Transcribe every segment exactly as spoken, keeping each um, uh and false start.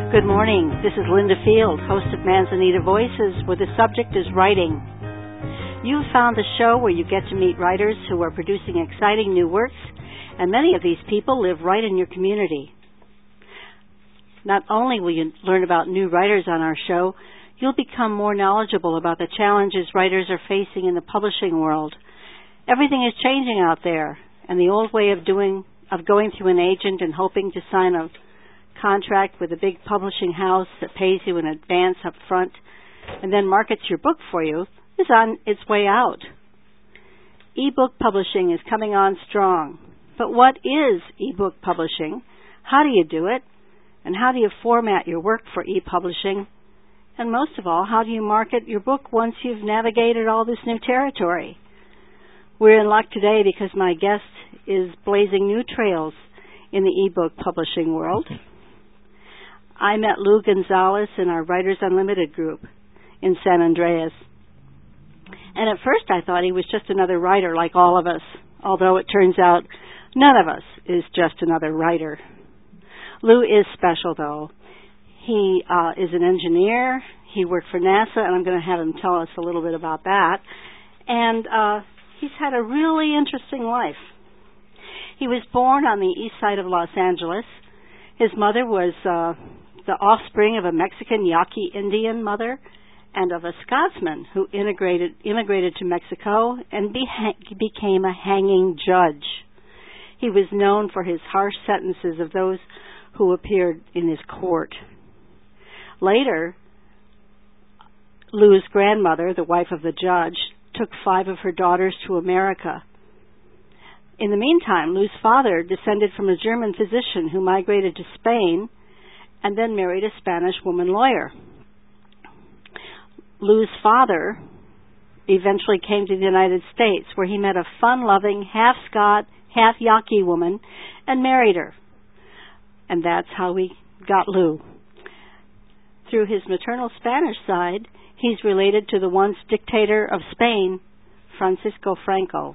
Good morning. This is Linda Field, host of Manzanita Voices, where the subject is writing. You've found the show where you get to meet writers who are producing exciting new works, and many of these people live right in your community. Not only will you learn about new writers on our show, you'll become more knowledgeable about the challenges writers are facing in the publishing world. Everything is changing out there, and the old way of doing of going through an agent and hoping to sign a contract with a big publishing house that pays you in advance up front and then markets your book for you is on its way out. E-book publishing is coming on strong. But what is e-book publishing? How do you do it? And how do you format your work for e-publishing? And most of all, how do you market your book once you've navigated all this new territory? We're in luck today because my guest is blazing new trails in the e-book publishing world. I met Lou Gonzalez in our Writers Unlimited group in San Andreas. And at first I thought he was just another writer like all of us, although it turns out none of us is just another writer. Lou is special, though. He uh, is an engineer. He worked for NASA, and I'm going to have him tell us a little bit about that. And uh, he's had a really interesting life. He was born on the east side of Los Angeles. His mother was uh, the offspring of a Mexican Yaqui Indian mother and of a Scotsman who integrated, immigrated to Mexico and be, became a hanging judge. He was known for his harsh sentences of those who appeared in his court. Later, Lou's grandmother, the wife of the judge, took five of her daughters to America. In the meantime, Lou's father descended from a German physician who migrated to Spain and then married a Spanish woman lawyer. Lou's father eventually came to the United States, where he met a fun-loving, half-Scot, half-Yaqui woman and married her. And that's how we got Lou. Through his maternal Spanish side, he's related to the once dictator of Spain, Francisco Franco.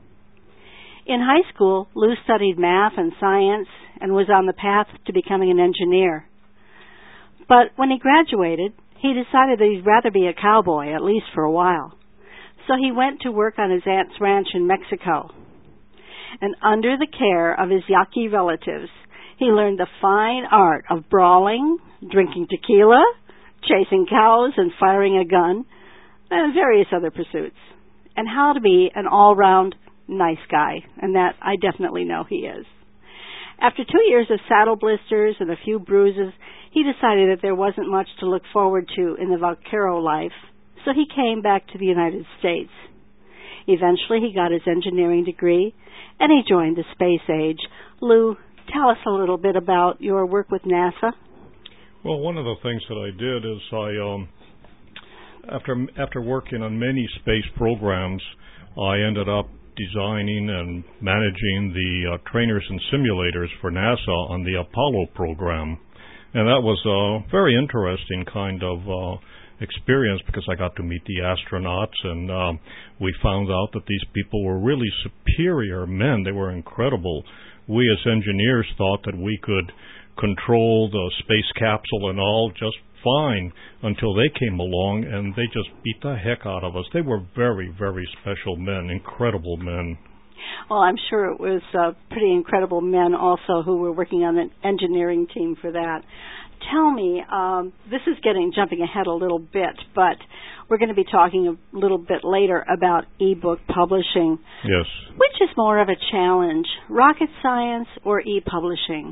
In high school, Lou studied math and science and was on the path to becoming an engineer. But when he graduated, he decided that he'd rather be a cowboy, at least for a while. So he went to work on his aunt's ranch in Mexico. And under the care of his Yaqui relatives, he learned the fine art of brawling, drinking tequila, chasing cows, and firing a gun, and various other pursuits, and how to be an all-round nice guy, and that I definitely know he is. After two years of saddle blisters and a few bruises, he decided that there wasn't much to look forward to in the vaquero life, so he came back to the United States. Eventually, he got his engineering degree, and he joined the space age. Lou, tell us a little bit about your work with NASA. Well, one of the things that I did is I, um, after after working on many space programs, I ended up designing and managing the uh, trainers and simulators for NASA on the Apollo program. And that was a very interesting kind of uh, experience because I got to meet the astronauts, and um, we found out that these people were really superior men. They were incredible. We as engineers thought that we could control the space capsule and all just fine until they came along, and they just beat the heck out of us. They were very, very special men, incredible men. Well, I'm sure it was uh, pretty incredible men also who were working on an engineering team for that. Tell me, um, this is getting jumping ahead a little bit, but we're going to be talking a little bit later about e-book publishing. Yes. Which is more of a challenge, rocket science or e-publishing?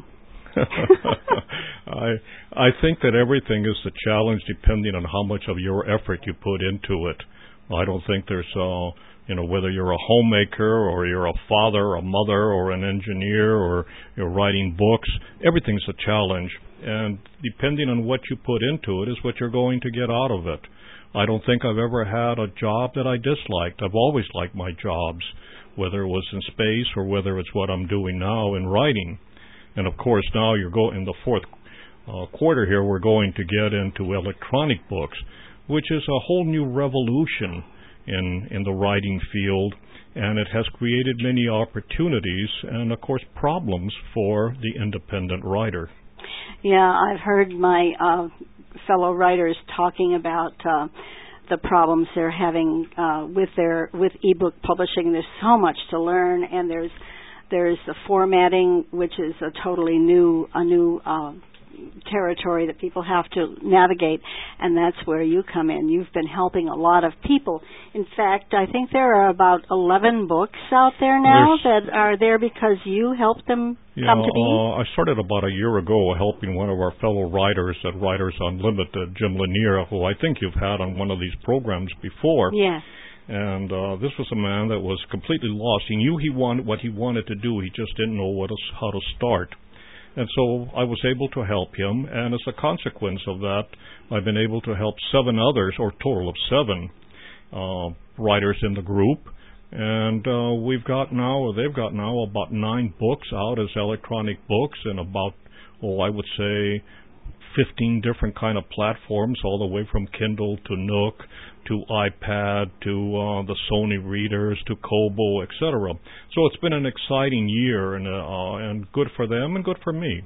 I I think that everything is a challenge depending on how much of your effort you put into it. I don't think there's, uh, you know, whether you're a homemaker or you're a father, a mother, or an engineer, or you're writing books, everything's a challenge. And depending on what you put into it is what you're going to get out of it. I don't think I've ever had a job that I disliked. I've always liked my jobs, whether it was in space or whether it's what I'm doing now in writing. And of course, now you're going in the fourth uh, quarter here, we're going to get into electronic books, which is a whole new revolution in in the writing field, and it has created many opportunities and, of course, problems for the independent writer. Yeah, I've heard my uh, fellow writers talking about uh, the problems they're having uh, with their with ebook publishing. There's so much to learn, and there's there's the formatting, which is a totally new a new uh, territory that people have to navigate, and that's where you come in. You've been helping a lot of people. In fact, I think there are about eleven books out there now There's, that are there because you helped them yeah, come to be. Uh, I started about a year ago helping one of our fellow writers at Writers Unlimited, Jim Lanier, who I think you've had on one of these programs before. Yes. And uh, this was a man that was completely lost. He knew he wanted what he wanted to do. He just didn't know what, how to start. And so I was able to help him, and as a consequence of that, I've been able to help seven others, or a total of seven uh, writers in the group. And uh, we've got now, or they've got now, about nine books out as electronic books, and about, oh, I would say, fifteen different kind of platforms, all the way from Kindle to Nook to iPad to uh, the Sony readers to Kobo, et cetera. So it's been an exciting year, and uh, and good for them and good for me.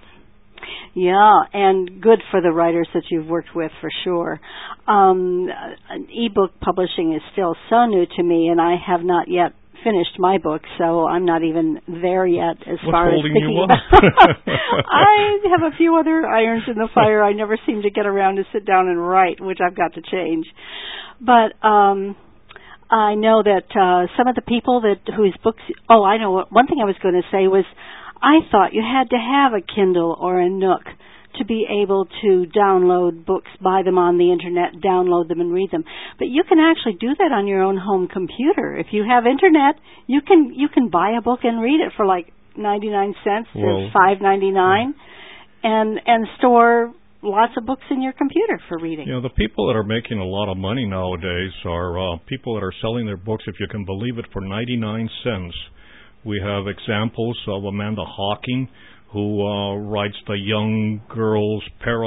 Yeah, and good for the writers that you've worked with, for sure. Um, e-book publishing is still so new to me, and I have not yet finished my book, so I'm not even there yet as What's far as holding thinking you up? about I have a few other irons in the fire. I never seem to get around to sit down and write, which I've got to change. But um I know that uh some of the people that whose books oh, I know what one thing I was going to say was I thought you had to have a Kindle or a Nook to be able to download books, buy them on the internet, download them and read them. But you can actually do that on your own home computer. If you have internet, you can you can buy a book and read it for like ninety-nine cents well, to five ninety-nine and and store lots of books in your computer for reading. You know, the people that are making a lot of money nowadays are uh, people that are selling their books, if you can believe it, for ninety-nine cents. We have examples of Amanda Hawking, who uh, writes the young girls'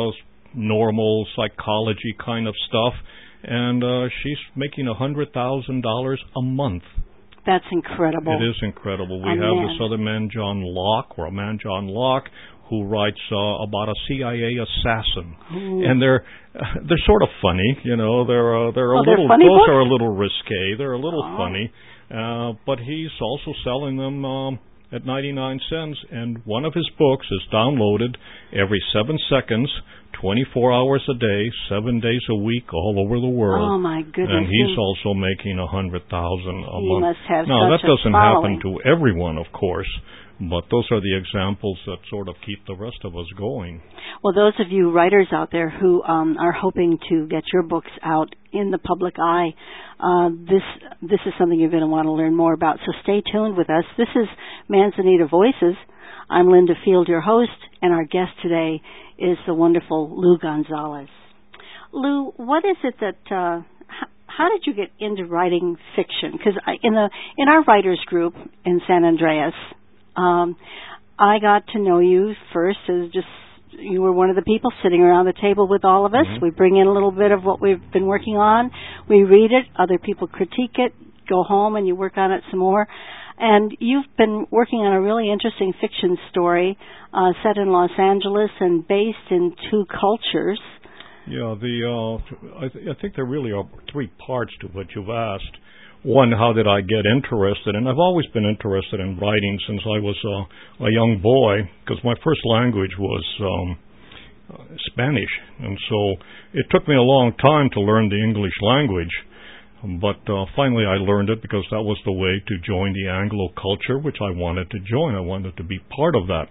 paranormal psychology kind of stuff, and uh, she's making one hundred thousand dollars a month. That's incredible. It is incredible. We a have man. this other man, John Locke, or a man, John Locke, who writes uh, about a C I A assassin, Ooh. and they're uh, they're sort of funny, you know. They're uh, they're oh, a little they're funny those books? are a little risque. They're a little oh. funny, uh, but he's also selling them um, at ninety-nine cents. And one of his books is downloaded every seven seconds, twenty-four hours a day, seven days a week, all over the world. Oh my goodness! And he's he, also making a hundred thousand a he month. Must have now such that doesn't a following. happen to everyone, of course. But those are the examples that sort of keep the rest of us going. Well, those of you writers out there who um, are hoping to get your books out in the public eye, uh, this this is something you're going to want to learn more about. So stay tuned with us. This is Manzanita Voices. I'm Linda Field, your host, and our guest today is the wonderful Lou Gonzalez. Lou, what is it that... Uh, how did you get into writing fiction? Because in the in our writers group in San Andreas, Um, I got to know you first as just, you were one of the people sitting around the table with all of us. Mm-hmm. We bring in a little bit of what we've been working on. We read it. Other people critique it, go home, and you work on it some more. And you've been working on a really interesting fiction story uh, set in Los Angeles and based in two cultures. Yeah, the uh, I, th- I think there really are three parts to what you've asked. One, how did I get interested? And I've always been interested in writing since I was uh, a young boy, because my first language was um, Spanish. And so it took me a long time to learn the English language. But uh, finally I learned it because that was the way to join the Anglo culture, which I wanted to join. I wanted to be part of that.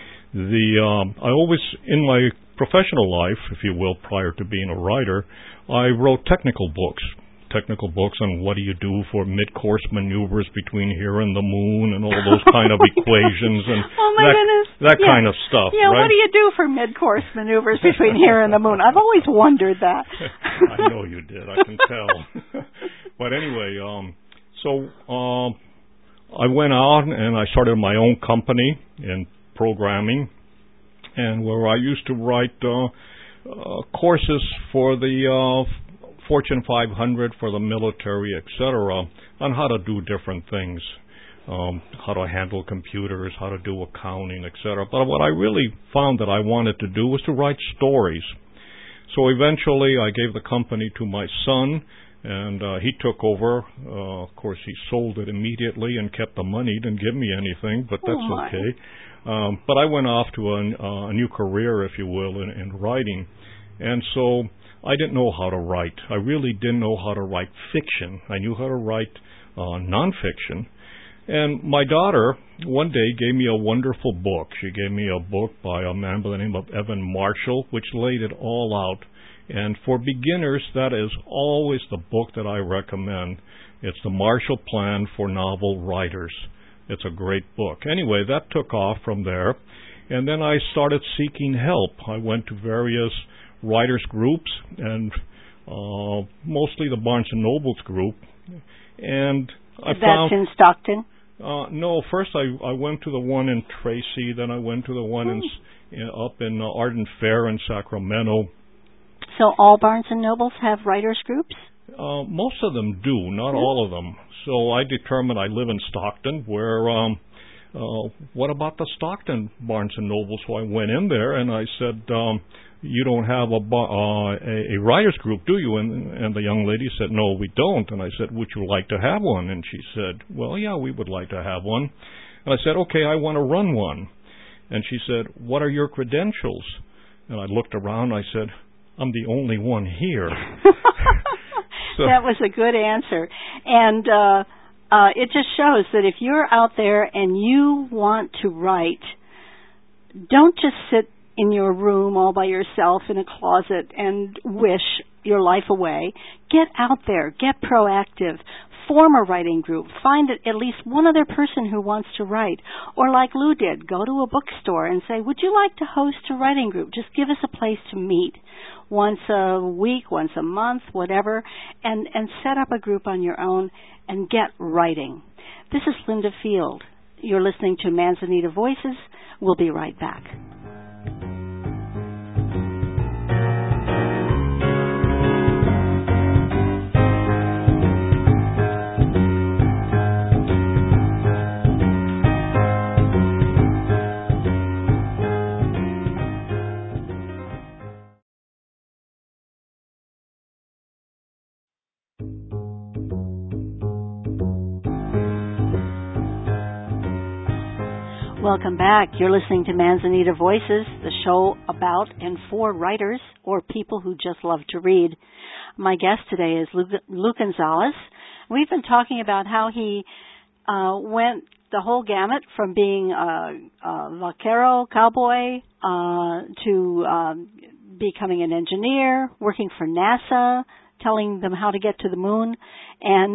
The um, I always, in my professional life, if you will, prior to being a writer, I wrote technical books. technical books on what do you do for mid-course maneuvers between here and the moon and all those kind of equations and oh my that, goodness. that yeah. kind of stuff. Yeah, right? What do you do for mid-course maneuvers between here and the moon? I've always wondered that. I know you did. I can tell. But anyway, um, so um, I went out and I started my own company in programming, and where I used to write uh, uh, courses for the uh, Fortune five hundred, for the military, et cetera, on how to do different things. um, how to handle computers, how to do accounting, et cetera. But what I really found that I wanted to do was to write stories. So eventually I gave the company to my son, and uh, he took over. Uh, of course, he sold it immediately and kept the money. He didn't give me anything, but that's oh okay. Um, but I went off to a, uh, a new career, if you will, in, in writing. And so I didn't know how to write. I really didn't know how to write fiction. I knew how to write uh, nonfiction. And my daughter one day gave me a wonderful book. She gave me a book by a man by the name of Evan Marshall, which laid it all out. And for beginners, that is always the book that I recommend. It's the Marshall Plan for Novel Writers. It's a great book. Anyway, that took off from there. And then I started seeking help. I went to various writers groups, and uh, mostly the Barnes and Nobles group. And I That's found... in Stockton? Uh, no, first I, I went to the one in Tracy, then I went to the one in, in, up in uh, Arden Fair in Sacramento. So all Barnes and Nobles have writers groups? Uh, most of them do, not all of them. So I determined I live in Stockton, where, um, uh, what about the Stockton Barnes and Noble? So I went in there and I said, um, you don't have a, uh, a, a writers group, do you? And, and the young lady said, no, we don't. And I said, would you like to have one? And she said, well, yeah, we would like to have one. And I said, okay, I want to run one. And she said, what are your credentials? And I looked around, I said, I'm the only one here. So, that was a good answer. And uh, uh, it just shows that if you're out there and you want to write, don't just sit in your room all by yourself in a closet and wish your life away. Get out there. Get proactive. Form a writing group. Find at least one other person who wants to write. Or like Lou did, go to a bookstore and say, would you like to host a writing group? Just give us a place to meet once a week, once a month, whatever, and, and set up a group on your own and get writing. This is Linda Field. You're listening to Manzanita Voices. We'll be right back. Welcome back. You're listening to Manzanita Voices, the show about and for writers or people who just love to read. My guest today is Lou, Lou Gonzalez. We've been talking about how he uh, went the whole gamut from being a, a vaquero, cowboy, uh, to um, becoming an engineer, working for NASA, telling them how to get to the moon, and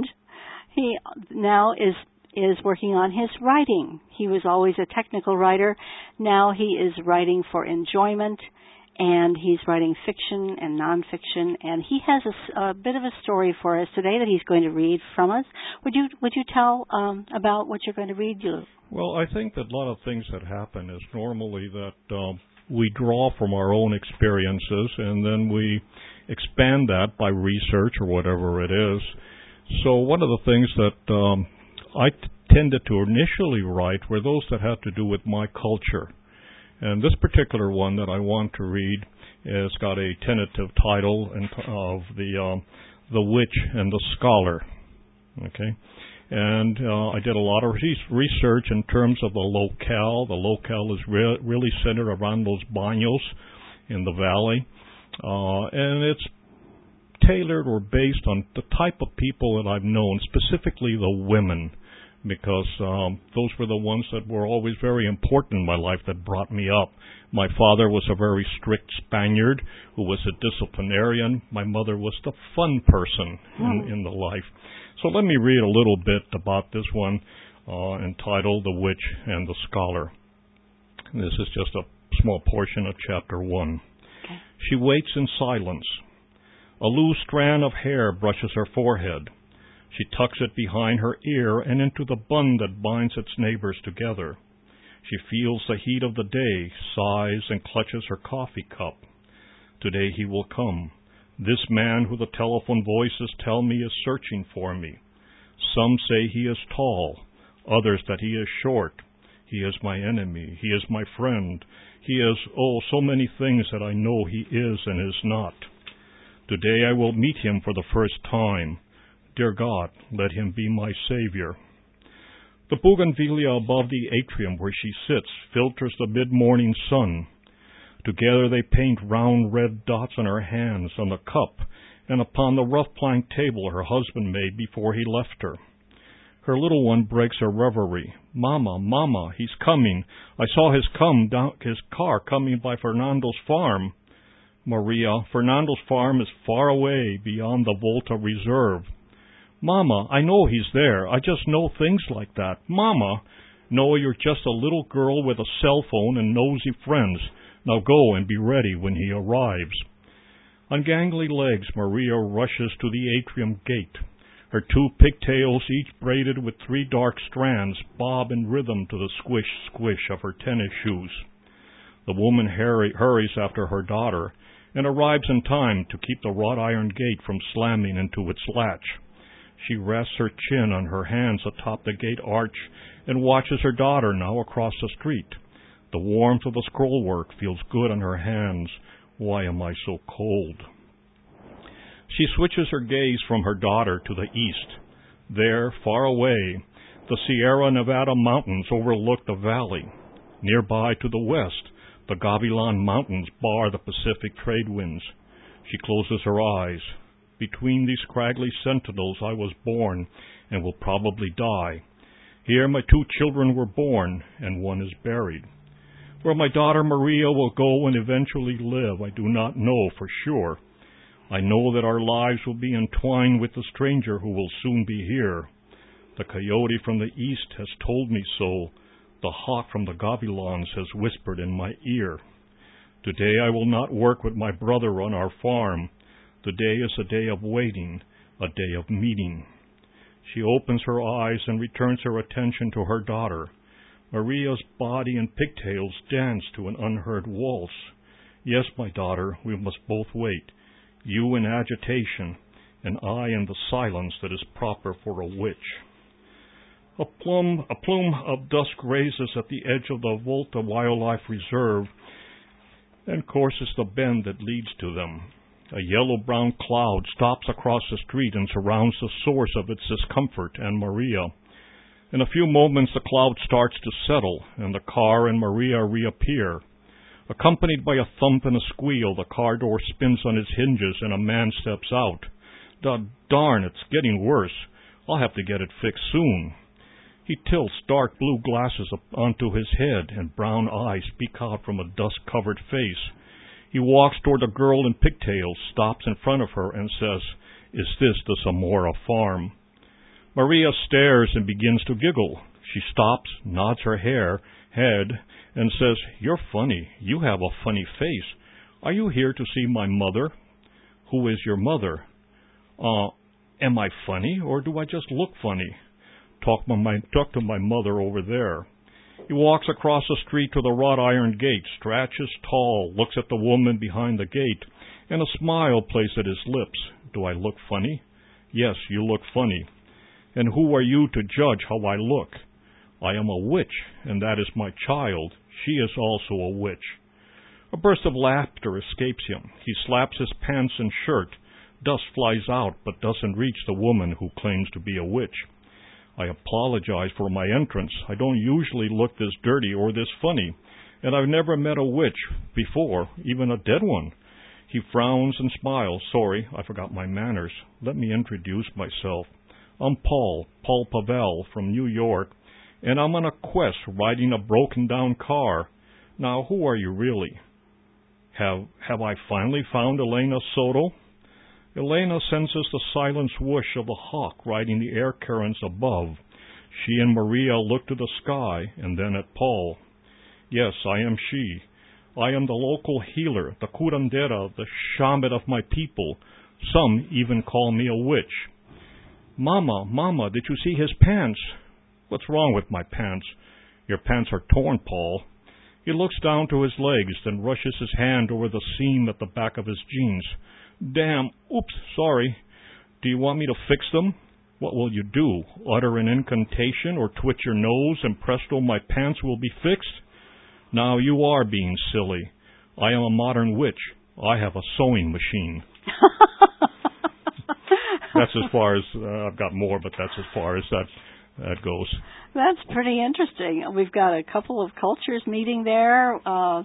he now is is working on his writing. He was always a technical writer. Now he is writing for enjoyment, and he's writing fiction and nonfiction. And he has a, a bit of a story for us today that he's going to read from us. Would you would you tell um, about what you're going to read, Lou? Well, I think that a lot of things that happen is normally that um, we draw from our own experiences, and then we expand that by research or whatever it is. So one of the things that um, I t- tended to initially write were those that had to do with my culture. And this particular one that I want to read has got a tentative title of the um, the Witch and the Scholar. Okay, and uh, I did a lot of research in terms of the locale. The locale is re- really centered around Los Baños in the valley, uh, and it's tailored or based on the type of people that I've known, specifically the women, because um, those were the ones that were always very important in my life that brought me up. My father was a very strict Spaniard who was a disciplinarian. My mother was the fun person in, in the life. So let me read a little bit about this one uh, entitled The Witch and the Scholar. And this is just a small portion of chapter one. Okay. She waits in silence. A loose strand of hair brushes her forehead. She tucks it behind her ear and into the bun that binds its neighbors together. She feels the heat of the day, sighs, and clutches her coffee cup. Today he will come. This man who the telephone voices tell me is searching for me. Some say he is tall. others that he is short. He is my enemy. He is my friend. He is, oh, so many things that I know he is and is not. Today I will meet him for the first time. Dear God, let him be my Savior. The bougainvillea above the atrium where she sits filters the mid-morning sun. Together they paint round red dots on her hands, on the cup, and upon the rough plank table her husband made before he left her. Her little one breaks her reverie. Mama, Mama, he's coming. I saw his come down his car coming by Fernando's farm. Maria, Fernando's farm is far away beyond the Volta Reserve. Mama, I know he's there. I just know things like that. Mama, no, you're just a little girl with a cell phone and nosy friends. Now go and be ready when he arrives. On gangly legs, Maria rushes to the atrium gate. Her two pigtails, each braided with three dark strands, bob in rhythm to the squish-squish of her tennis shoes. The woman hurry, hurries after her daughter and arrives in time to keep the wrought iron gate from slamming into its latch. She rests her chin on her hands atop the gate arch and watches her daughter now across the street. The warmth of the scrollwork feels good on her hands. Why am I so cold? She switches her gaze from her daughter to the east. There, far away, the Sierra Nevada mountains overlook the valley. Nearby to the west, the Gavilan Mountains bar the Pacific trade winds. She closes her eyes. Between these scraggly sentinels I was born and will probably die. Here my two children were born, and one is buried. Where my daughter Maria will go and eventually live, I do not know for sure. I know that our lives will be entwined with the stranger who will soon be here. The coyote from the east has told me so. The hawk from the Gavilans has whispered in my ear. Today I will not work with my brother on our farm. The day is a day of waiting, a day of meeting. She opens her eyes and returns her attention to her daughter. Maria's body and pigtails dance to an unheard waltz. Yes, my daughter, we must both wait. You in agitation, and I in the silence that is proper for a witch. A plume, a plume of dust grazes at the edge of the Volta Wildlife Reserve and courses the bend that leads to them. A yellow-brown cloud stops across the street and surrounds the source of its discomfort and Maria. In a few moments the cloud starts to settle, and the car and Maria reappear. Accompanied by a thump and a squeal, the car door spins on its hinges and a man steps out. Darn, it's getting worse. I'll have to get it fixed soon. He tilts dark blue glasses up onto his head, and brown eyes peek out from a dust-covered face. He walks toward a girl in pigtails, stops in front of her, and says, "Is this the Zamora farm?" Maria stares and begins to giggle. She stops, nods her hair, head, and says, "You're funny. You have a funny face. Are you here to see my mother?" "Who is your mother?" Uh, am I funny, or do I just look funny? Talk, my, talk to my mother over there. He walks across the street to the wrought iron gate, stretches tall, looks at the woman behind the gate, and a smile plays at his lips. Do I look funny? Yes, you look funny. And who are you to judge how I look? I am a witch, and that is my child. She is also a witch. A burst of laughter escapes him. He slaps his pants and shirt. Dust flies out, but doesn't reach the woman who claims to be a witch. I apologize for my entrance. I don't usually look this dirty or this funny, and I've never met a witch before, even a dead one. He frowns and smiles. Sorry, I forgot my manners. Let me introduce myself. I'm Paul, Paul Pavel from New York, and I'm on a quest riding a broken-down car. Now, who are you really? Have have I finally found Elena Soto? Elena senses the silent swoosh of the hawk riding the air currents above. She and Maria look to the sky and then at Paul. Yes, I am she. I am the local healer, the curandera, the shaman of my people. Some even call me a witch. Mama, Mama, did you see his pants? What's wrong with my pants? Your pants are torn, Paul. He looks down to his legs, then rushes his hand over the seam at the back of his jeans. Damn, oops, sorry. Do you want me to fix them? What will you do? Utter an incantation or twitch your nose and presto, my pants will be fixed? Now you are being silly. I am a modern witch. I have a sewing machine. That's as far as, uh, I've got more, but that's as far as that that goes. That's pretty interesting. We've got a couple of cultures meeting there. Uh,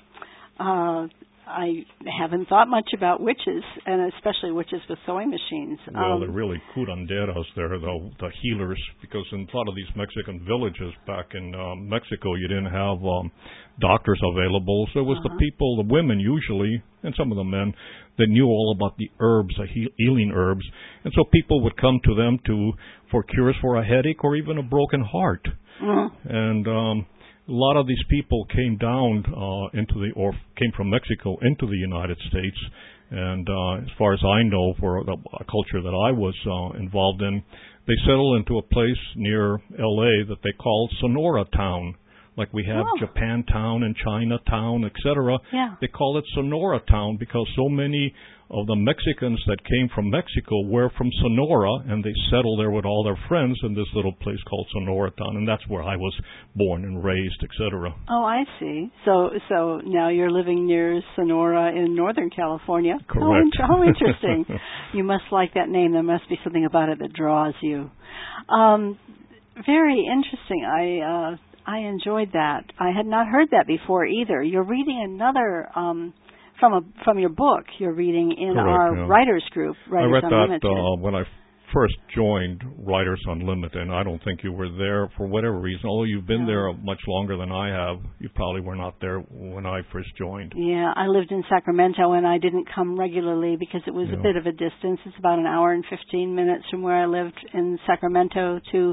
uh, I haven't thought much about witches, and especially witches with sewing machines. Well, um, they're really curanderas there, the, the healers, because in a lot of these Mexican villages back in um, Mexico, you didn't have um, doctors available. So it was uh-huh. the people, the women usually, and some of the men, that knew all about the herbs, the he- healing herbs. And so people would come to them to for cures for a headache or even a broken heart. Mm-hmm. And um, a lot of these people came down uh, into the, or came from Mexico into the United States. And uh, as far as I know, for the culture that I was uh, involved in, they settled into a place near L A that they called Sonora Town. Like we have oh. Japantown and Chinatown, et cetera. Yeah. They call it Sonora Town because so many of the Mexicans that came from Mexico were from Sonora, and they settled there with all their friends in this little place called Sonora Town, and that's where I was born and raised, et cetera. Oh, I see. So, so now you're living near Sonora in Northern California. Correct. How, how interesting. You must like that name. There must be something about it that draws you. Um, very interesting. I. Uh, I enjoyed that. I had not heard that before either. You're reading another um, from a from your book. You're reading in Correct, our yeah. writers group, Writers I read Unlimited. that uh, when I first joined Writers Unlimited, and I don't think you were there for whatever reason. Although you've been no. there much longer than I have, you probably were not there when I first joined. Yeah, I lived in Sacramento, and I didn't come regularly because it was yeah. a bit of a distance. It's about an hour and fifteen minutes from where I lived in Sacramento to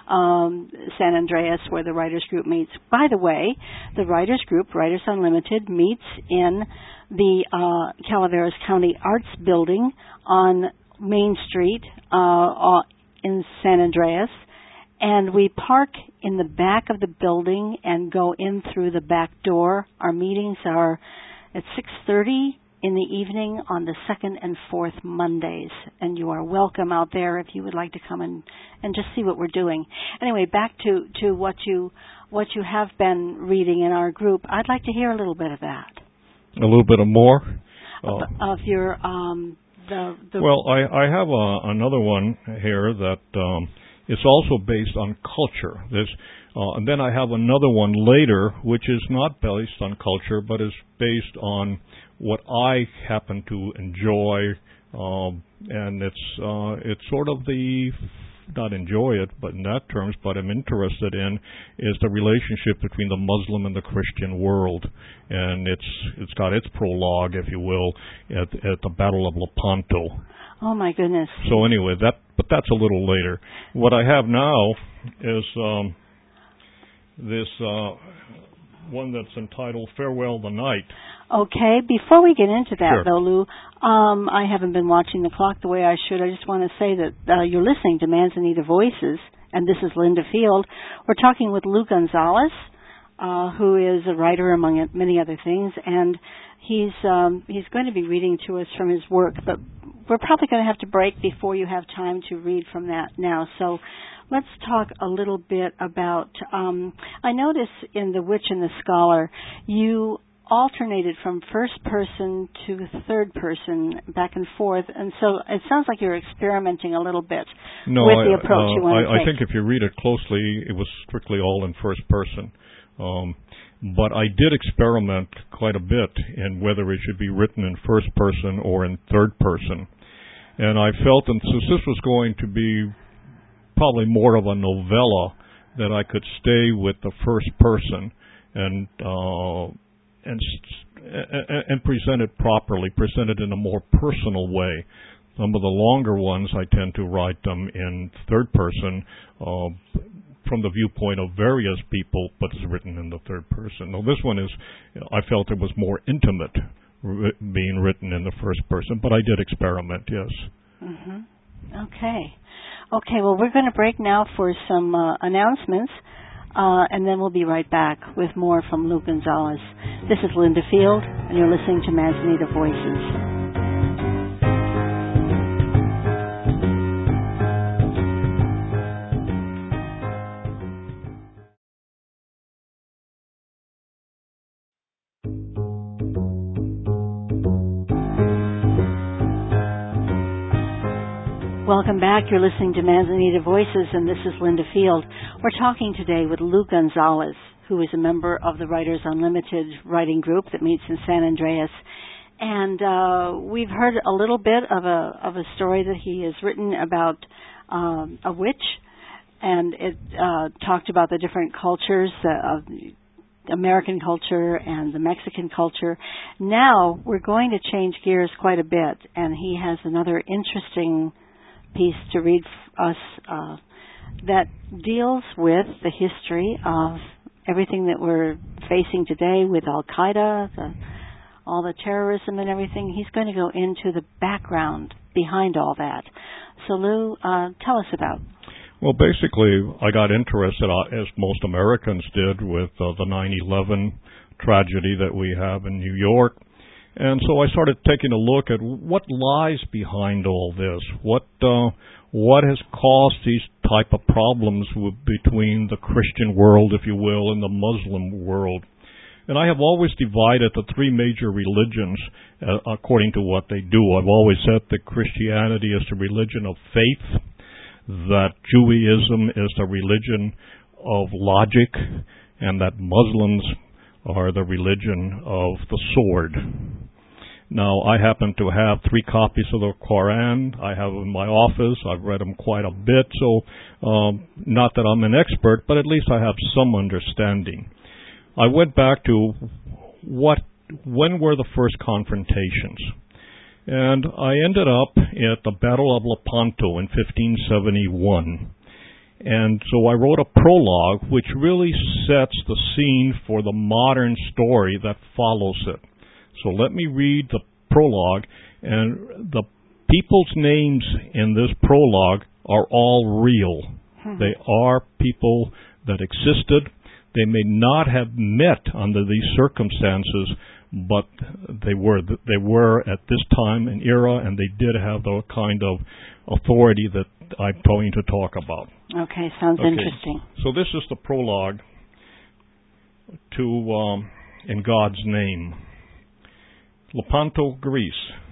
Um, San Andreas, where the writers group meets. By the way, the writers group, Writers Unlimited, meets in the uh, Calaveras County Arts Building on Main Street uh, in San Andreas, and we park in the back of the building and go in through the back door. Our meetings are at six thirty in the evening on the second and fourth Mondays, and you are welcome out there if you would like to come and, and just see what we're doing. Anyway, back to, to what you what you have been reading in our group. I'd like to hear a little bit of that. A little bit of more of, uh, of your um the, the well, I, I have a, another one here that um, is also based on culture. There's uh, and then I have another one later, which is not based on culture, but is based on what I happen to enjoy, um, and it's uh, it's sort of the, not enjoy it, but in that terms, but I'm interested in, is the relationship between the Muslim and the Christian world, and it's it's got its prologue, if you will, at at the Battle of Lepanto. Oh my goodness! So anyway, that but that's a little later. What I have now is um, this uh, one that's entitled "Farewell the Night." Okay, before we get into that, Sure. though, Lou, um, I haven't been watching the clock the way I should. I just want to say that uh, you're listening to Manzanita Voices, and this is Linda Field. We're talking with Lou Gonzalez, uh, who is a writer, among many other things, and he's um, he's going to be reading to us from his work, but we're probably going to have to break before you have time to read from that now. So let's talk a little bit about, um, I notice in The Witch and the Scholar, you alternated from first person to third person, back and forth, and so it sounds like you're experimenting a little bit no, with the I, approach uh, you want to I, take. I think if you read it closely, it was strictly all in first person. Um, but I did experiment quite a bit in whether it should be written in first person or in third person. And I felt that since this was going to be probably more of a novella, that I could stay with the first person and uh, and and present it properly, present it in a more personal way. Some of the longer ones, I tend to write them in third person uh, from the viewpoint of various people, but it's written in the third person. Now, this one is, I felt it was more intimate r- being written in the first person, but I did experiment, yes. Mm-hmm. Okay. Okay, well, we're going to break now for some uh, announcements. Uh, and then we'll be right back with more from Lou Gonzalez. This is Linda Field, and you're listening to Manzanita Voices. Welcome back. You're listening to Manzanita Voices, and this is Linda Field. We're talking today with Lou Gonzalez, who is a member of the Writers Unlimited writing group that meets in San Andreas. And uh, we've heard a little bit of a of a story that he has written about um, a witch, and it uh, talked about the different cultures uh, of American culture and the Mexican culture. Now we're going to change gears quite a bit, and he has another interesting piece to read us uh, that deals with the history of everything that we're facing today with Al-Qaeda, the, all the terrorism and everything. He's going to go into the background behind all that. So, Lou, uh, tell us about. Well, basically, I got interested, uh, as most Americans did, with uh, the nine eleven tragedy that we have in New York. And so I started taking a look at what lies behind all this. What uh, what has caused these type of problems with, between the Christian world, if you will, and the Muslim world. And I have always divided the three major religions uh, according to what they do. I've always said that Christianity is the religion of faith, that Judaism is the religion of logic, and that Muslims are the religion of the sword. Now, I happen to have three copies of the Quran. I have them in my office. I've read them quite a bit, so um, not that I'm an expert, but at least I have some understanding. I went back to what, when were the first confrontations? And I ended up at the Battle of Lepanto in fifteen seventy-one. And so I wrote a prologue which really sets the scene for the modern story that follows it. So let me read the prologue, and the people's names in this prologue are all real. Hmm. They are people that existed. They may not have met under these circumstances, but they were they were at this time and era, and they did have the kind of authority that I'm going to talk about. Okay, sounds okay. Interesting. So this is the prologue to um, In God's Name. Lepanto, Greece,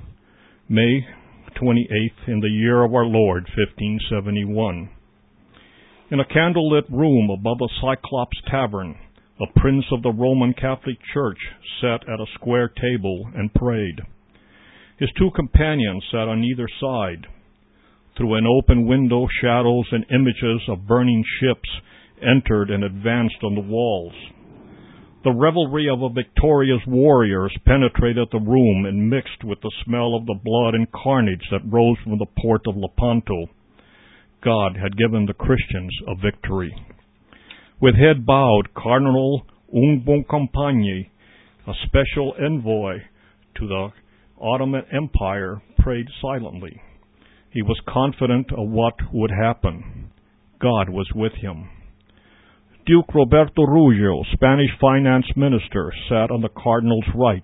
May twenty-eighth in the year of our Lord, fifteen seventy-one. In a candlelit room above the Cyclops Tavern, a prince of the Roman Catholic Church sat at a square table and prayed. His two companions sat on either side. Through an open window, shadows and images of burning ships entered and advanced on the walls. The revelry of a victorious warriors penetrated the room and mixed with the smell of the blood and carnage that rose from the port of Lepanto. God had given the Christians a victory. With head bowed, Cardinal Un Boncompagni, a special envoy to the Ottoman Empire, prayed silently. He was confident of what would happen. God was with him. Duke Roberto Ruggiero, Spanish finance minister, sat on the cardinal's right.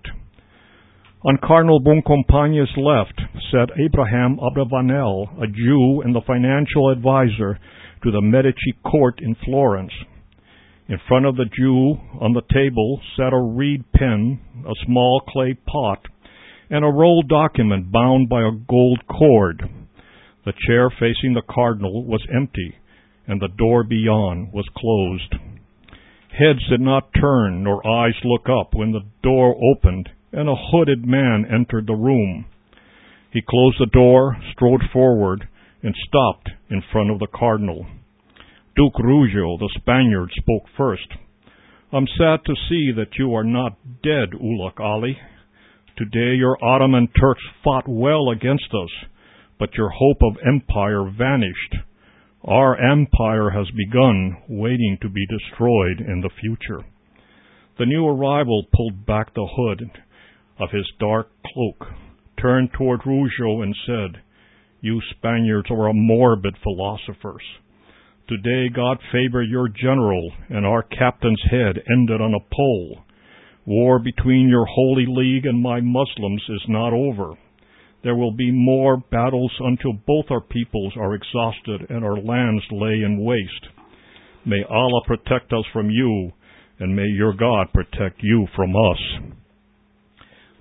On Cardinal Boncompagni's left sat Abraham Abravanel, a Jew and the financial advisor to the Medici court in Florence. In front of the Jew, on the table, sat a reed pen, a small clay pot, and a rolled document bound by a gold cord. The chair facing the cardinal was empty, and the door beyond was closed. Heads did not turn nor eyes look up when the door opened and a hooded man entered the room. He closed the door, strode forward, and stopped in front of the cardinal. Duke Ruggiero, the Spaniard, spoke first. I'm sad to see that you are not dead, Ulugh Ali. Today your Ottoman Turks fought well against us, but your hope of empire vanished. Our empire has begun, waiting to be destroyed in the future. The new arrival pulled back the hood of his dark cloak, turned toward Ruggiero and said, You Spaniards are morbid philosophers. Today God favored your general, and our captain's head ended on a pole. War between your Holy League and my Muslims is not over. There will be more battles until both our peoples are exhausted and our lands lay in waste. May Allah protect us from you, and may your God protect you from us.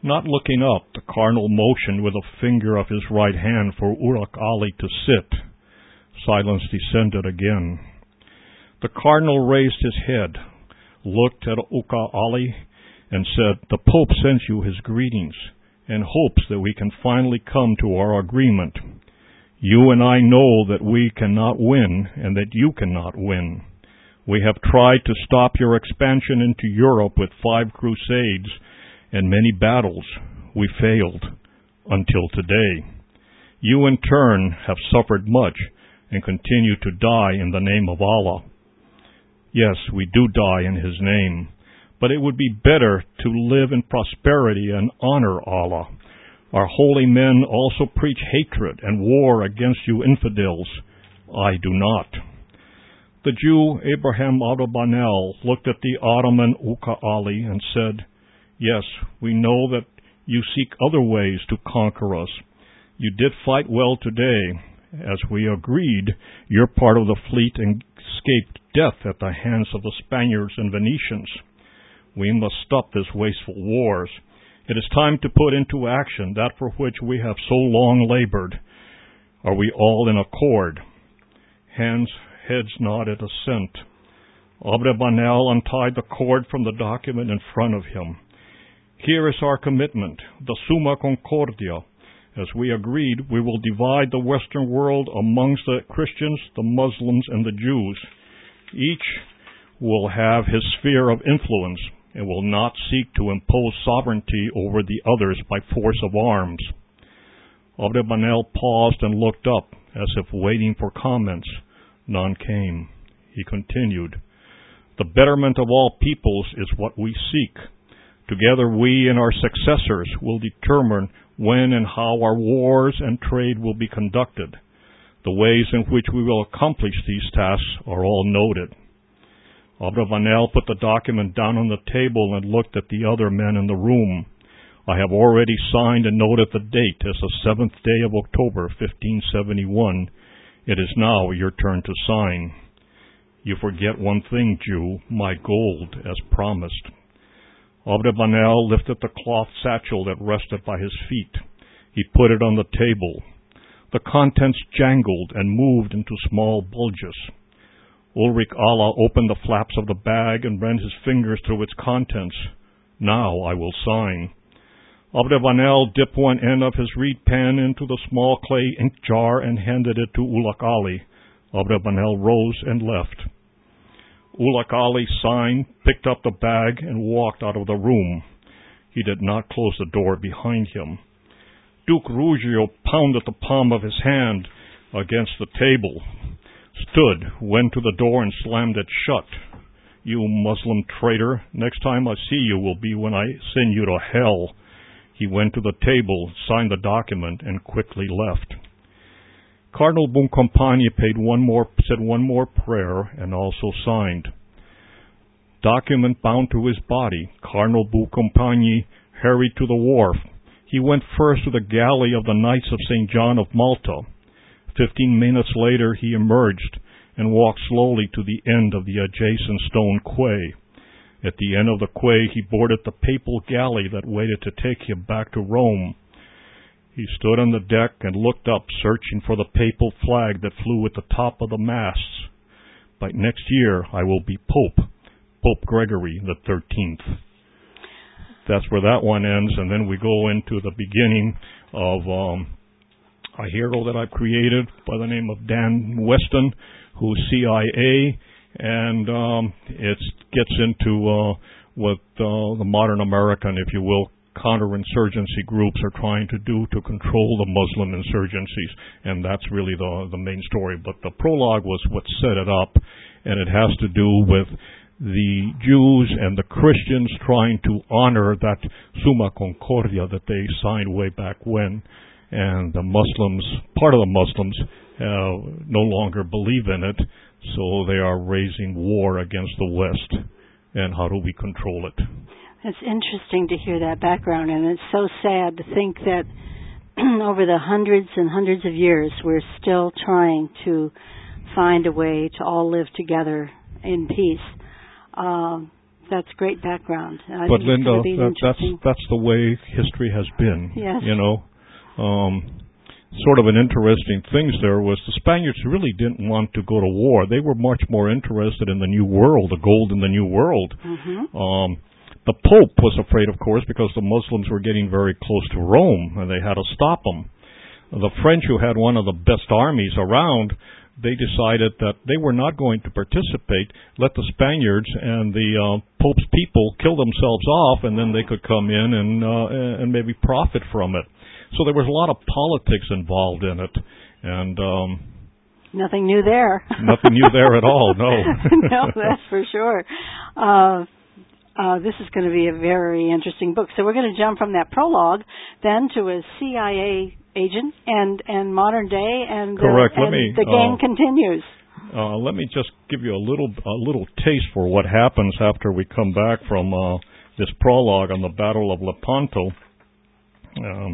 Not looking up, the Cardinal motioned with a finger of his right hand for Ulrich Ali to sit. Silence descended again. The Cardinal raised his head, looked at Uka Ali, and said, "The Pope sends you his greetings and hopes that we can finally come to our agreement. You and I know that we cannot win and that you cannot win. We have tried to stop your expansion into Europe with five crusades and many battles. We failed until today. You in turn have suffered much and continue to die in the name of Allah. Yes, we do die in His name, but it would be better to live in prosperity and honor Allah. Our holy men also preach hatred and war against you infidels. I do not." The Jew Abraham Abravanel looked at the Ottoman Uka Ali and said, "Yes, we know that you seek other ways to conquer us. You did fight well today. As we agreed, your part of the fleet escaped death at the hands of the Spaniards and Venetians. We must stop this wasteful wars. It is time to put into action that for which we have so long labored. Are we all in accord?" Hands, heads nodded assent. Abravanel untied the cord from the document in front of him. "Here is our commitment, the Summa Concordia. As we agreed, we will divide the Western world amongst the Christians, the Muslims, and the Jews. Each will have his sphere of influence and will not seek to impose sovereignty over the others by force of arms." Abravanel paused and looked up, as if waiting for comments. None came. He continued, "The betterment of all peoples is what we seek. Together we and our successors will determine when and how our wars and trade will be conducted. The ways in which we will accomplish these tasks are all noted." Abravanel put the document down on the table and looked at the other men in the room. "I have already signed and noted the date as the seventh day of October, fifteen seventy-one. It is now your turn to sign." "You forget one thing, Jew, my gold, as promised." Abravanel lifted the cloth satchel that rested by his feet. He put it on the table. The contents jangled and moved into small bulges. Ulrich Allah opened the flaps of the bag and ran his fingers through its contents. "Now I will sign." Abravanel dipped one end of his reed pen into the small clay ink jar and handed it to Ulrich Ali. Abravanel rose and left. Ulrich Ali signed, picked up the bag, and walked out of the room. He did not close the door behind him. Duke Ruggiero pounded the palm of his hand against the table, stood, went to the door, and slammed it shut. "You Muslim traitor, next time I see you will be when I send you to hell." He went to the table, signed the document, and quickly left. Cardinal Boncompagni paid one more, said one more prayer and also signed. Document bound to his body, Cardinal Boncompagni hurried to the wharf. He went first to the galley of the Knights of Saint John of Malta. Fifteen minutes later he emerged and walked slowly to the end of the adjacent stone quay. At the end of the quay he boarded the papal galley that waited to take him back to Rome. He stood on the deck and looked up, searching for the papal flag that flew at the top of the masts. "By next year I will be Pope, Pope Gregory the thirteenth. That's where that one ends, and then we go into the beginning of um, a hero that I've created by the name of Dan Weston, who's C I A, and um, it gets into uh, what uh, the modern American, if you will, counterinsurgency groups are trying to do to control the Muslim insurgencies, and that's really the the main story. But the prologue was what set it up, and it has to do with the Jews and the Christians trying to honor that Summa Concordia that they signed way back when, and the Muslims, part of the Muslims, uh, no longer believe in it, so they are raising war against the West. And how do we control it? It's interesting to hear that background, and it's so sad to think that over the hundreds and hundreds of years, we're still trying to find a way to all live together in peace. Um, that's great background. I but think Linda, it's be that, that's that's the way history has been. Yes. You know, um, sort of an interesting thing there was the Spaniards really didn't want to go to war. They were much more interested in the New World, the gold in the New World. Mm-hmm. Um, the Pope was afraid, of course, because the Muslims were getting very close to Rome, and they had to stop them. The French, who had one of the best armies around, they decided that they were not going to participate, let the Spaniards and the uh, Pope's people kill themselves off, and then they could come in and uh, and maybe profit from it. So there was a lot of politics involved in it, and um, nothing new there. Nothing new there at all, no. No, that's for sure. Uh, uh, this is going to be a very interesting book. So we're going to jump from that prologue then to a C I A agent and, and modern day, and, Correct. uh, Let and me, the game uh, continues. Uh, let me just give you a little a little taste for what happens after we come back from uh, this prologue on the Battle of Lepanto. Um,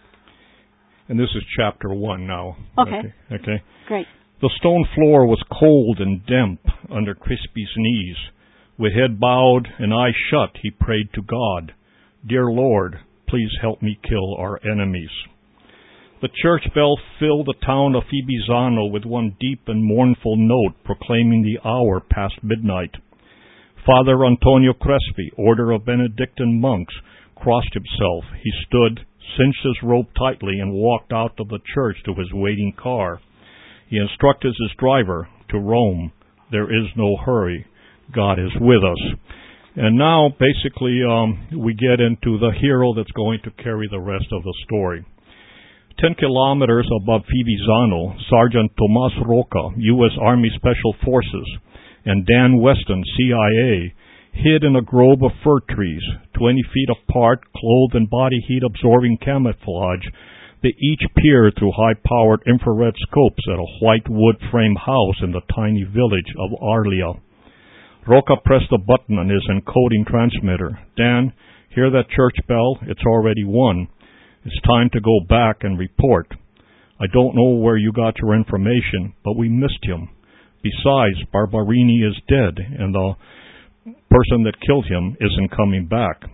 and this is chapter one now. Okay. Okay. Okay. Great. The stone floor was cold and damp under Crispy's knees. With head bowed and eyes shut, he prayed to God, "Dear Lord, please help me kill our enemies." The church bell filled the town of Fibizzano with one deep and mournful note proclaiming the hour past midnight. Father Antonio Crespi, order of Benedictine monks, crossed himself. He stood, cinched his robe tightly, and walked out of the church to his waiting car. He instructed his driver, "To Rome. There is no hurry. God is with us." And now, basically, um, we get into the hero that's going to carry the rest of the story. Ten kilometers above Fibizzano, Sergeant Tomas Roca, U S Army Special Forces, and Dan Weston, C I A, hid in a grove of fir trees, twenty feet apart, clothed in body heat-absorbing camouflage. They each peered through high-powered infrared scopes at a white wood frame house in the tiny village of Arlia. Roca pressed a button on his encoding transmitter. "Dan, hear that church bell? It's already one. It's time to go back and report. I don't know where you got your information, but we missed him. Besides, Barbarini is dead, and the person that killed him isn't coming back."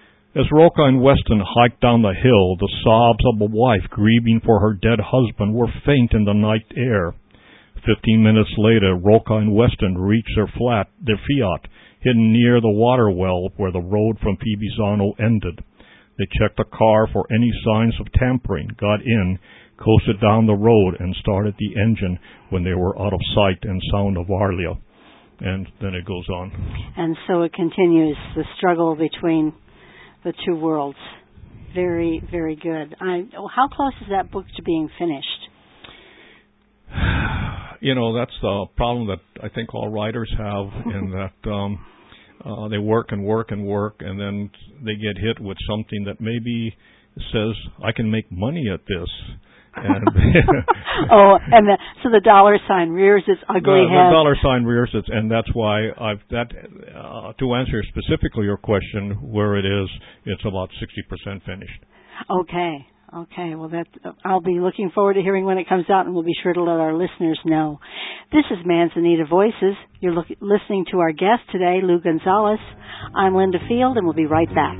As Roca and Weston hiked down the hill, the sobs of a wife grieving for her dead husband were faint in the night air. Fifteen minutes later, Roca and Weston reached their flat, their Fiat, hidden near the water well where the road from Fibizzano ended. They checked the car for any signs of tampering, got in, coasted down the road, and started the engine when they were out of sight and sound of Arlia. And then it goes on. And so it continues, the struggle between the two worlds. Very, very good. I, how close is that book to being finished? You know, that's the problem that I think all writers have, in that um, uh, they work and work and work, and then they get hit with something that maybe says, "I can make money at this." And oh, and the, so the dollar sign rears its ugly the, head. The dollar sign rears its, and that's why I've that. Uh, to answer specifically your question, where it is, it's about sixty percent finished. Okay. Okay, well, that I'll be looking forward to hearing when it comes out, and we'll be sure to let our listeners know. This is Manzanita Voices. You're look, listening to our guest today, Lou Gonzalez. I'm Linda Field, and we'll be right back.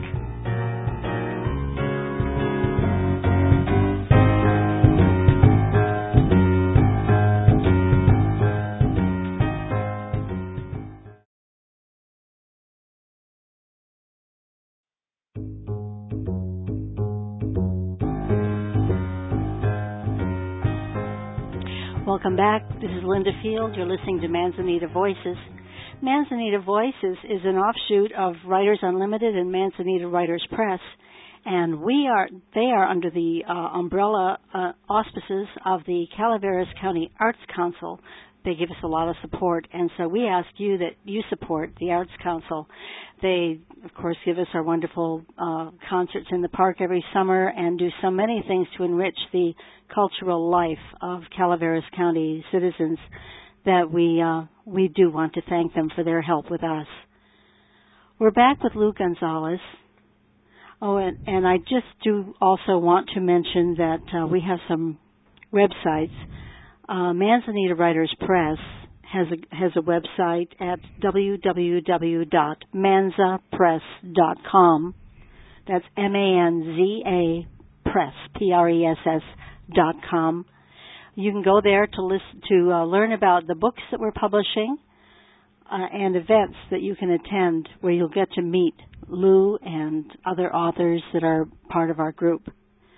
Welcome back. This is Linda Field. You're listening to Manzanita Voices. Manzanita Voices is an offshoot of Writers Unlimited and Manzanita Writers Press, and we are they are under the uh, umbrella uh, auspices of the Calaveras County Arts Council. They give us a lot of support, and so we ask you that you support the Arts Council. They, of course, give us our wonderful uh, concerts in the park every summer and do so many things to enrich the cultural life of Calaveras County citizens that we uh, we do want to thank them for their help with us. We're back with Lou Gonzalez. Oh, and, and I just do also want to mention that uh, we have some websites. Uh, Manzanita Writers Press has a, has a website at w w w dot manza press dot com. That's M A N Z A press, P R E S S dot com. You can go there to listen, to uh, learn about the books that we're publishing uh, and events that you can attend where you'll get to meet Lou and other authors that are part of our group.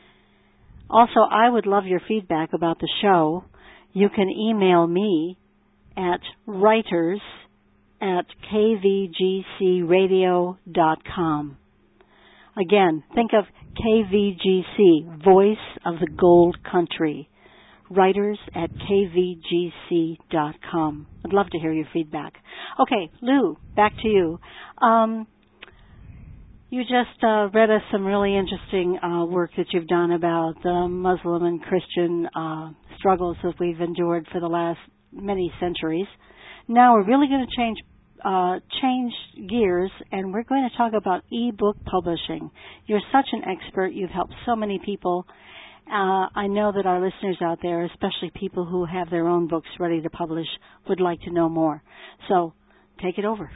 Also, I would love your feedback about the show. You can email me at writers at k v g c radio dot com. Again, think of K V G C, Voice of the Gold Country. Writers at k v g c dot com. I'd love to hear your feedback. Okay, Lou, back to you. Um, you just uh, read us some really interesting uh, work that you've done about the Muslim and Christian uh, struggles that we've endured for the last many centuries. Now we're really going to change uh, change gears, and we're going to talk about e-book publishing. You're such an expert. You've helped so many people. Uh, I know that our listeners out there, especially people who have their own books ready to publish, would like to know more. So, take it over.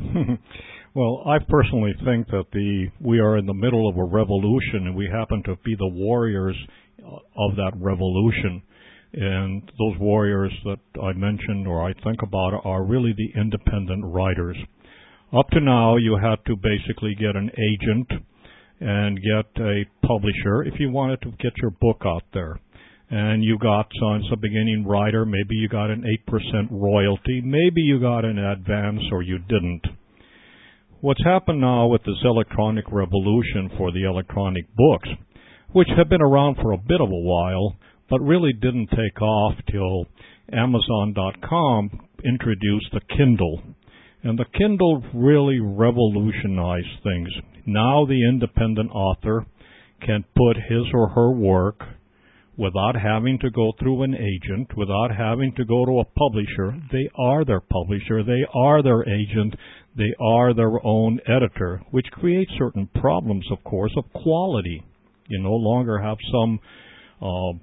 Well, I personally think that the we are in the middle of a revolution, and we happen to be the warriors of that revolution. And those warriors that I mentioned or I think about are really the independent writers. Up to now, you had to basically get an agent and get a publisher if you wanted to get your book out there. And you got, so as a beginning writer, maybe you got an eight percent royalty, maybe you got an advance or you didn't. What's happened now with this electronic revolution for the electronic books, which have been around for a bit of a while, but really didn't take off till Amazon dot com introduced the Kindle. And the Kindle really revolutionized things. Now the independent author can put his or her work without having to go through an agent, without having to go to a publisher. They are their publisher. They are their agent. They are their own editor, which creates certain problems, of course, of quality. You no longer have some uh,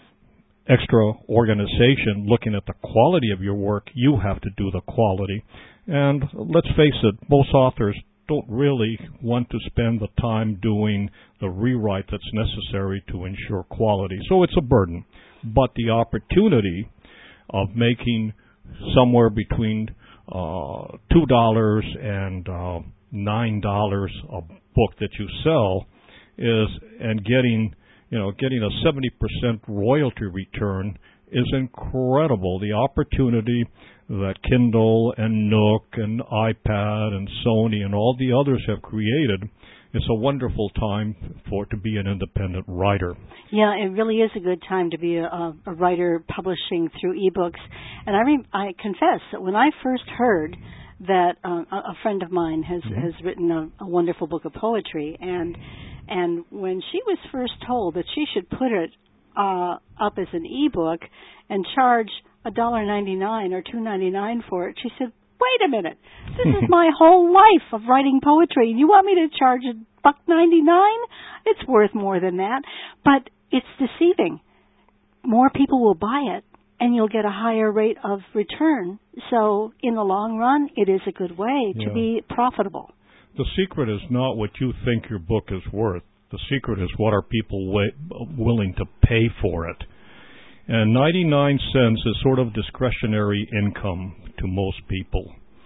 extra organization looking at the quality of your work. You have to do the quality. And let's face it, most authors don't really want to spend the time doing the rewrite that's necessary to ensure quality. So it's a burden. But the opportunity of making somewhere between uh, two dollars and uh, nine dollars a book that you sell is, and getting, you know, getting a seventy percent royalty return is incredible. The opportunity that Kindle and Nook and iPad and Sony and all the others have created, it's a wonderful time for to be an independent writer. Yeah, it really is a good time to be a, a writer publishing through ebooks. And I re- I confess that when I first heard that uh, a friend of mine has mm-hmm. has written a, a wonderful book of poetry, and and when she was first told that she should put it uh, up as an ebook and charge a dollar ninety-nine or two ninety-nine for it, she said, "Wait a minute, this is my whole life of writing poetry, and you want me to charge a buck ninety-nine? It's worth more than that." But it's deceiving. More people will buy it, and you'll get a higher rate of return. So in the long run, it is a good way to yeah. be profitable. The secret is not what you think your book is worth. The secret is what are people wa- willing to pay for it. And ninety-nine cents is sort of discretionary income to most people.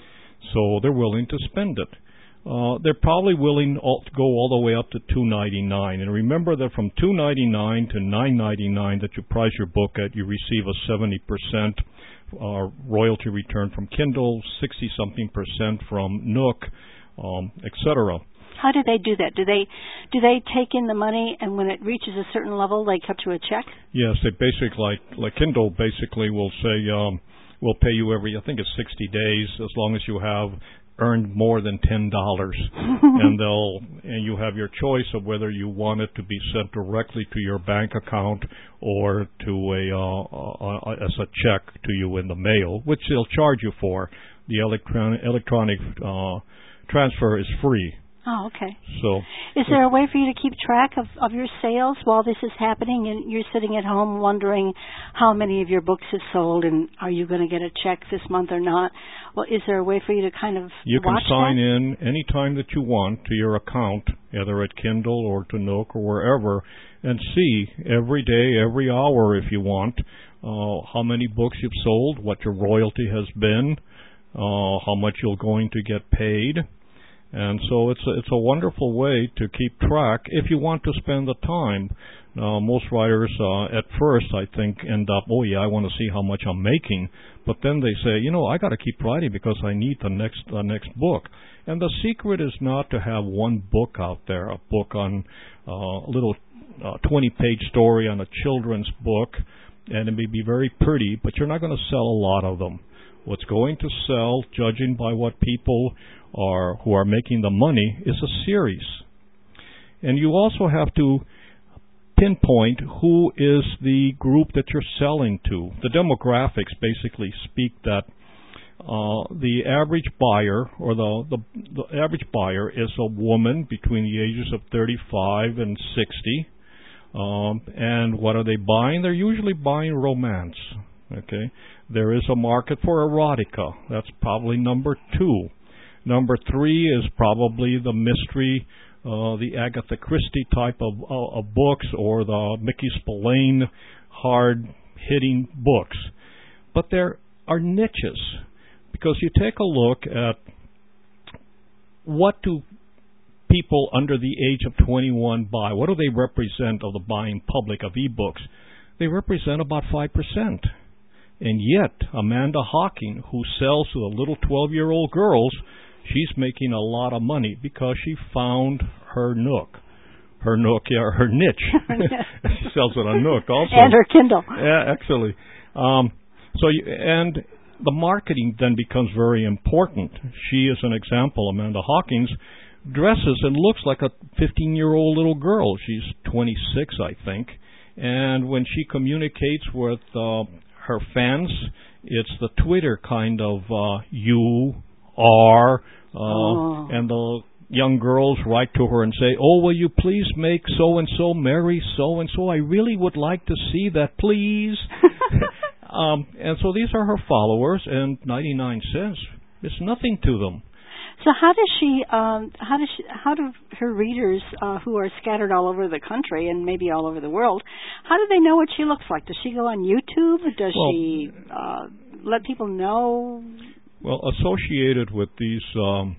So they're willing to spend it. Uh, they're probably willing to go all the way up to two ninety-nine. And remember that from two ninety-nine to nine ninety-nine that you price your book at, you receive a seventy percent uh, royalty return from Kindle, sixty-something percent from Nook, um, et cetera. How do they do that? Do they do they take in the money, and when it reaches a certain level, they cut you a check? Yes, they basically, like, like Kindle basically will say, um, we'll pay you every, I think it's sixty days, as long as you have earned more than ten dollars. and they'll and you have your choice of whether you want it to be sent directly to your bank account or to a uh, uh, as a check to you in the mail, which they'll charge you for. The electron- electronic uh, transfer is free. Oh, okay. So, is there a way for you to keep track of, of your sales while this is happening and you're sitting at home wondering how many of your books have sold and are you going to get a check this month or not? Well, is there a way for you to kind of you can watch sign that? in any time that you want to your account, either at Kindle or to Nook or wherever, and see every day, every hour if you want, uh, how many books you've sold, what your royalty has been, uh, how much you're going to get paid. And so it's a, it's a wonderful way to keep track if you want to spend the time. Uh, most writers uh, at first, I think, end up, oh yeah, I want to see how much I'm making. But then they say, you know, I got to keep writing because I need the next the next book. And the secret is not to have one book out there, a book on uh, a little uh, twenty-page story on a children's book, and it may be very pretty, but you're not going to sell a lot of them. What's going to sell, judging by what people are who are making the money, is a series. And you also have to pinpoint who is the group that you're selling to. The demographics basically speak that uh, the average buyer, or the, the the average buyer, is a woman between the ages of thirty-five and sixty. Um, and what are they buying? They're usually buying romance. Okay, there is a market for erotica. That's probably number two. Number three is probably the mystery, uh, the Agatha Christie type of, uh, of books, or the Mickey Spillane hard-hitting books. But there are niches, because you take a look at what do people under the age of twenty-one buy. What do they represent of the buying public of ebooks? They represent about five percent. And yet, Amanda Hocking, who sells to the little twelve-year-old girls, she's making a lot of money because she found her nook. Her nook, yeah, her niche. She sells it on Nook also. And her Kindle. Yeah, actually. Um, so, you, and the marketing then becomes very important. She is an example. Amanda Hawkins dresses and looks like a fifteen-year-old little girl. She's twenty-six, I think. And when she communicates with uh, her fans, it's the Twitter kind of uh, you are, uh, oh. and the young girls write to her and say, oh, will you please make so-and-so marry so-and-so? I really would like to see that, please. um, and so these are her followers, and ninety-nine cents is nothing to them. So how does she, um, how does she, how do her readers uh, who are scattered all over the country and maybe all over the world, how do they know what she looks like? Does she go on YouTube? Does well, she uh, let people know? Well, associated with these um,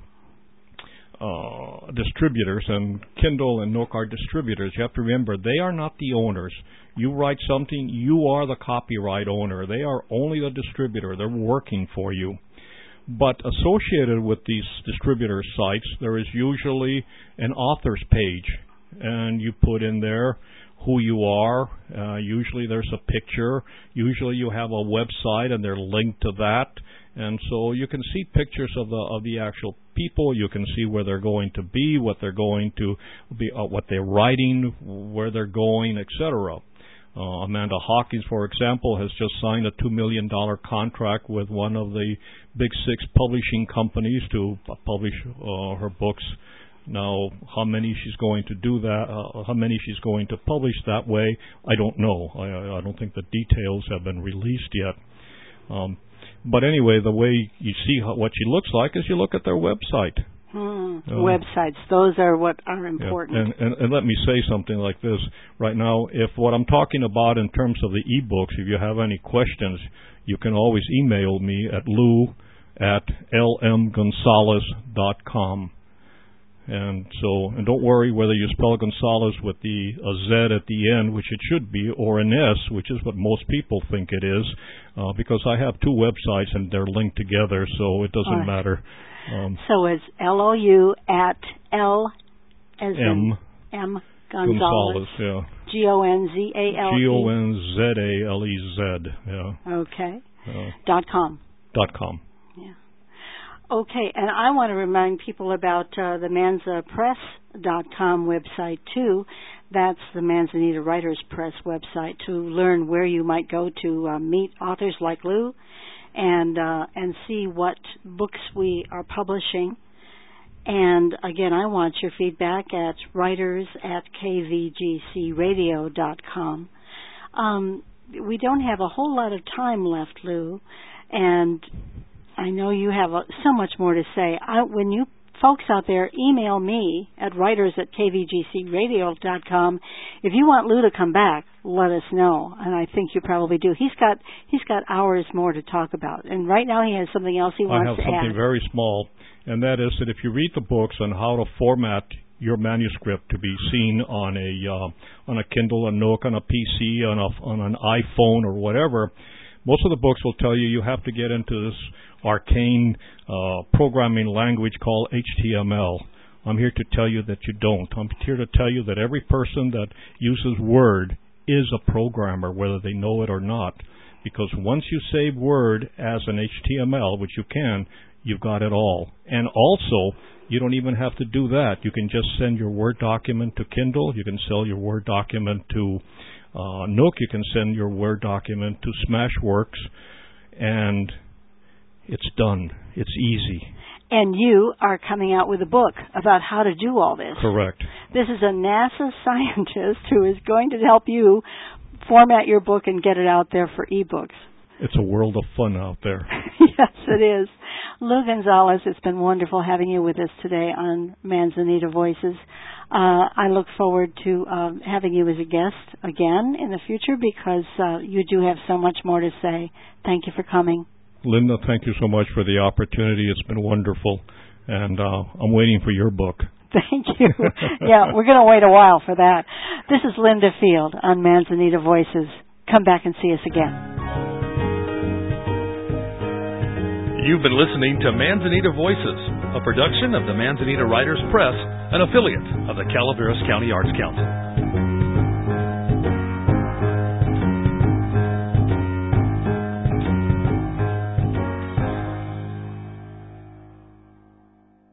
uh, distributors, and Kindle and Nook are distributors, you have to remember they are not the owners. You write something, you are the copyright owner. They are only the distributor. They're working for you. But associated with these distributor sites, there is usually an author's page, and you put in there who you are. Uh, usually there's a picture. Usually you have a website, and they're linked to that. And so you can see pictures of the of the actual people. You can see where they're going to be, what they're going to be, uh, what they're writing, where they're going, et cetera. Uh, Amanda Hawkins, for example, has just signed a two million dollars contract with one of the big six publishing companies to uh, publish uh, her books. Now, how many she's going to do that, uh, how many she's going to publish that way, I don't know. I, I don't think the details have been released yet. Um, but anyway, the way you see how, what she looks like is you look at their website. Hmm. Uh, Websites, those are what are important. Yeah. And, and, and let me say something like this right now. If what I'm talking about in terms of the e-books, if you have any questions, you can always email me at lou at l m gonzalez dot com. And so, and don't worry whether you spell Gonzalez with the a Z at the end, which it should be, or an S, which is what most people think it is, uh, because I have two websites and they're linked together, so it doesn't right. matter. Um, so it's L O U at L as M, in M Gonzalez, Gonzalez yeah. G O N Z A L E. G O N Z A L E Z, yeah. Okay. Uh, dot com. Dot com. Yeah. Okay, and I want to remind people about uh, the manza press dot com website, too. That's the Manzanita Writers Press website, to learn where you might go to uh, meet authors like Lou and uh, and see what books we are publishing. And again, I want your feedback at writers at k v g c radio dot com. Um, we don't have a whole lot of time left, Lou, and I know you have a, so much more to say. I, when you folks out there, email me at writers at k v g c radio dot com. If you want Lou to come back, let us know, and I think you probably do. He's got he's got hours more to talk about, and right now he has something else he wants to add. I have something very small, and that is that if you read the books on how to format your manuscript to be seen on a uh, on a Kindle, a Nook, on a P C, on a on an iPhone or whatever, most of the books will tell you you have to get into this arcane uh, programming language called H T M L. I'm here to tell you that you don't. I'm here to tell you that every person that uses Word is a programmer, whether they know it or not. Because once you save Word as an H T M L, which you can, you've got it all. And also, you don't even have to do that. You can just send your Word document to Kindle. You can sell your Word document to uh, Nook. You can send your Word document to Smashworks. And it's done. It's easy. And you are coming out with a book about how to do all this. Correct. This is a NASA scientist who is going to help you format your book and get it out there for ebooks. It's a world of fun out there. Yes, it is. Lou Gonzalez, it's been wonderful having you with us today on Manzanita Voices. Uh, I look forward to um, having you as a guest again in the future because uh, you do have so much more to say. Thank you for coming. Linda, thank you so much for the opportunity. It's been wonderful. And uh, I'm waiting for your book. Thank you. Yeah, we're going to wait a while for that. This is Linda Field on Manzanita Voices. Come back and see us again. You've been listening to Manzanita Voices, a production of the Manzanita Writers Press, an affiliate of the Calaveras County Arts Council.